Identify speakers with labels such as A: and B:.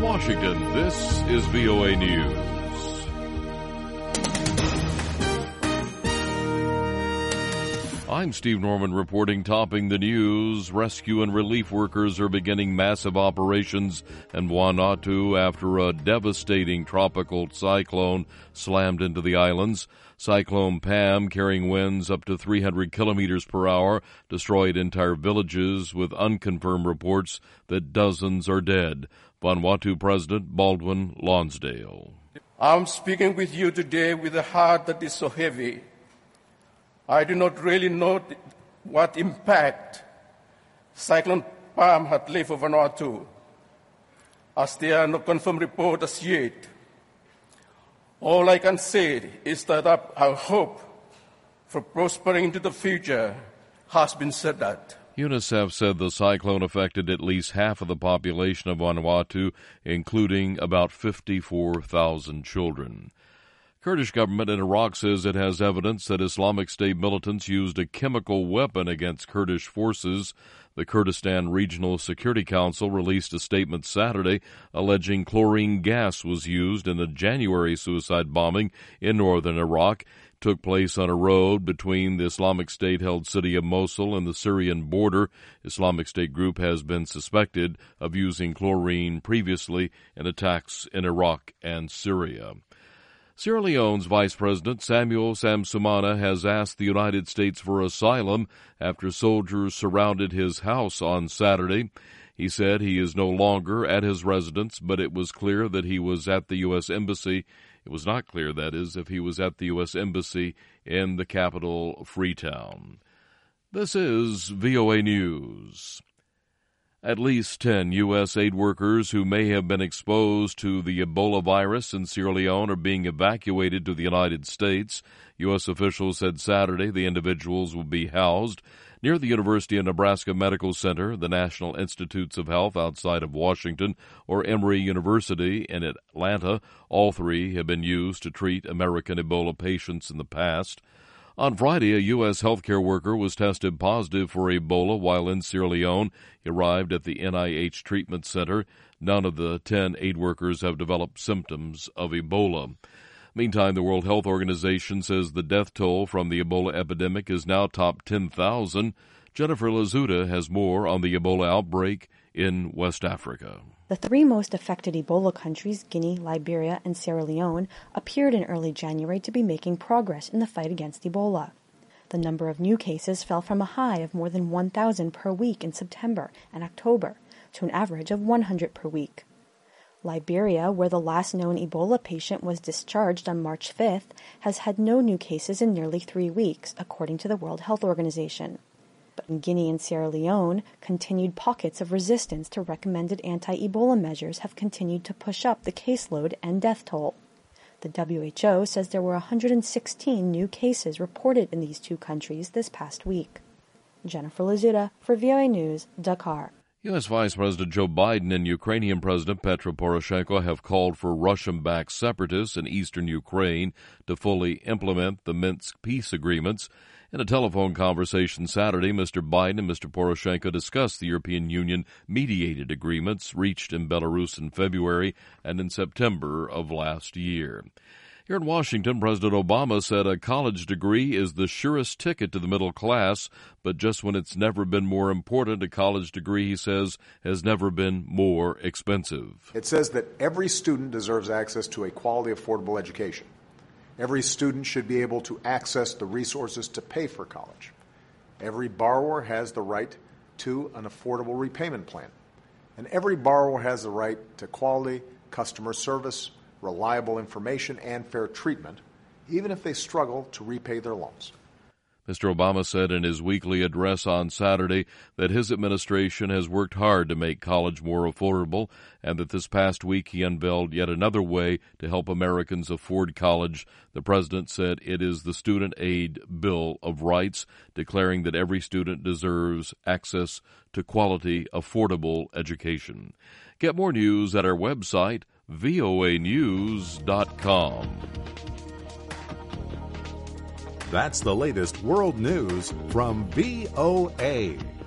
A: From Washington, this is VOA News. I'm Steve Norman reporting. Topping the news, rescue and relief workers are beginning massive operations in Vanuatu after a devastating tropical cyclone slammed into the islands. Cyclone Pam, carrying winds up to 300 kilometers per hour, destroyed entire villages with unconfirmed reports that dozens are dead. Vanuatu President Baldwin Lonsdale.
B: I'm speaking with you today with a heart that is so heavy. I do not really know what impact Cyclone Pam had left over Vanuatu, as there are no confirmed reports as yet. All I can say is that our hope for prospering into the future has been set that.
A: UNICEF said the cyclone affected at least half of the population of Vanuatu, including about 54,000 children. Kurdish government in Iraq says it has evidence that Islamic State militants used a chemical weapon against Kurdish forces. The Kurdistan Regional Security Council released a statement Saturday alleging chlorine gas was used in the January suicide bombing in northern Iraq. It took place on a road between the Islamic State-held city of Mosul and the Syrian border. Islamic State group has been suspected of using chlorine previously in attacks in Iraq and Syria. Sierra Leone's Vice President Samuel Samsumana has asked the United States for asylum after soldiers surrounded his house on Saturday. He said he is no longer at his residence, but it was clear that he was at the U.S. Embassy. It was not clear, that is, if he was at the U.S. Embassy in the capital, Freetown. This is VOA News. At least 10 U.S. aid workers who may have been exposed to the Ebola virus in Sierra Leone are being evacuated to the United States. U.S. officials said Saturday the individuals will be housed near the University of Nebraska Medical Center, the National Institutes of Health outside of Washington, or Emory University in Atlanta. All three have been used to treat American Ebola patients in the past. On Friday, a U.S. healthcare worker was tested positive for Ebola while in Sierra Leone. He arrived at the NIH treatment center. None of the 10 aid workers have developed symptoms of Ebola. Meantime, the World Health Organization says the death toll from the Ebola epidemic is now topped 10,000. Jennifer Lazuda has more on the Ebola outbreak in West Africa.
C: The three most affected Ebola countries, Guinea, Liberia, and Sierra Leone, appeared in early January to be making progress in the fight against Ebola. The number of new cases fell from a high of more than 1,000 per week in September and October to an average of 100 per week. Liberia, where the last known Ebola patient was discharged on March 5th, has had no new cases in nearly 3 weeks, according to the World Health Organization. But in Guinea and Sierra Leone, continued pockets of resistance to recommended anti-Ebola measures have continued to push up the caseload and death toll. The WHO says there were 116 new cases reported in these two countries this past week. Jennifer Lazuda for VOA News, Dakar.
A: U.S. Vice President Joe Biden and Ukrainian President Petro Poroshenko have called for Russian-backed separatists in eastern Ukraine to fully implement the Minsk peace agreements. In a telephone conversation Saturday, Mr. Biden and Mr. Poroshenko discussed the European Union-mediated agreements reached in Belarus in February and in September of last year. Here in Washington, President Obama said a college degree is the surest ticket to the middle class, but just when it's never been more important, a college degree, he says, has never been more expensive.
D: It says that every student deserves access to a quality, affordable education. Every student should be able to access the resources to pay for college. Every borrower has the right to an affordable repayment plan. And every borrower has the right to quality customer service, reliable information, and fair treatment, even if they struggle to repay their loans.
A: Mr. Obama said in his weekly address on Saturday that his administration has worked hard to make college more affordable and that this past week he unveiled yet another way to help Americans afford college. The president said it is the Student Aid Bill of Rights, declaring that every student deserves access to quality, affordable education. Get more news at our website, voanews.com.
E: That's the latest world news from VOA.